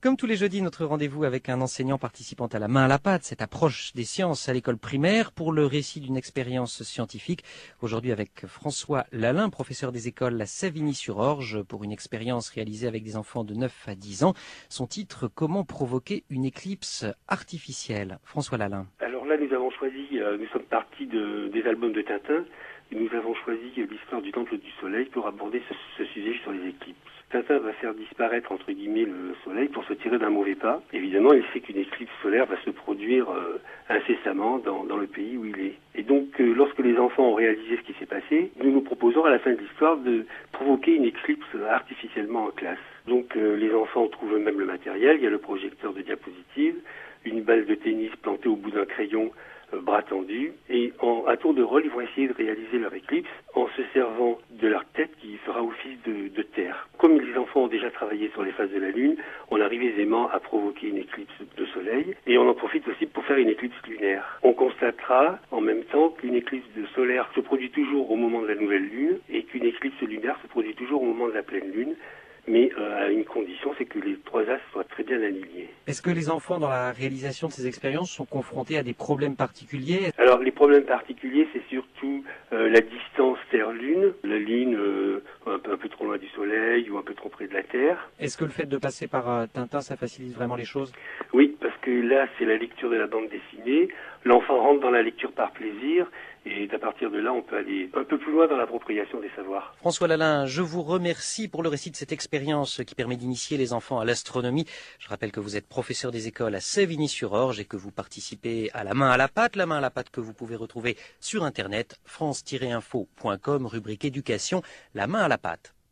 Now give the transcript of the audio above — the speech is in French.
Comme tous les jeudis, notre rendez-vous avec un enseignant participant à la main à la pâte, cette approche des sciences à l'école primaire pour le récit d'une expérience scientifique. Aujourd'hui avec François Lalin, professeur des écoles à Savigny-sur-Orge pour une expérience réalisée avec des enfants de 9 à 10 ans. Son titre, comment provoquer une éclipse artificielle. François Lalin. Alors là, nous avons choisi, nous sommes partis des albums de Tintin, et nous avons choisi l'histoire du Temple du Soleil pour aborder ce sujet sur les éclipses. Tintin va faire disparaître, entre guillemets, le soleil pour se tirer d'un mauvais pas. Évidemment, il sait qu'une éclipse solaire va se produire incessamment dans le pays où il est. Et donc, lorsque les enfants ont réalisé ce qui s'est passé, nous nous proposons à la fin de l'histoire de provoquer une éclipse artificiellement en classe. Donc, les enfants trouvent eux-mêmes le matériel, il y a le projecteur de diapositives, une balle de tennis plantée au bout d'un crayon, bras tendu, et à tour de rôle, ils vont essayer de réaliser leur éclipse en se servant de leur tête qui fera office de terre. Comme les enfants ont déjà travaillé sur les phases de la Lune, on arrive aisément à provoquer une éclipse de soleil, et on en profite aussi pour faire une éclipse lunaire. On constatera en même temps qu'une éclipse solaire se produit toujours au moment de la nouvelle Lune, et qu'une éclipse lunaire se produit toujours au moment de la pleine Lune, mais à une condition, c'est que les trois astres soient très bien alignés. Est-ce que les enfants, dans la réalisation de ces expériences, sont confrontés à des problèmes particuliers? Alors, les problèmes particuliers, c'est surtout la distance Terre-Lune, la Lune un peu trop loin du Soleil ou un peu trop près de la Terre. Est-ce que le fait de passer par Tintin, ça facilite vraiment les choses? Oui, parce que là, c'est la lecture de la bande dessinée. L'enfant rentre dans la lecture par plaisir, et à partir de là, on peut aller un peu plus loin dans l'appropriation des savoirs. François Lalin, je vous remercie pour le récit de cette expérience qui permet d'initier les enfants à l'astronomie. Je rappelle que vous êtes professeur des écoles à Savigny-sur-Orge et que vous participez à la main à la pâte que vous pouvez retrouver sur internet, france-info.com, rubrique éducation, la main à la pâte.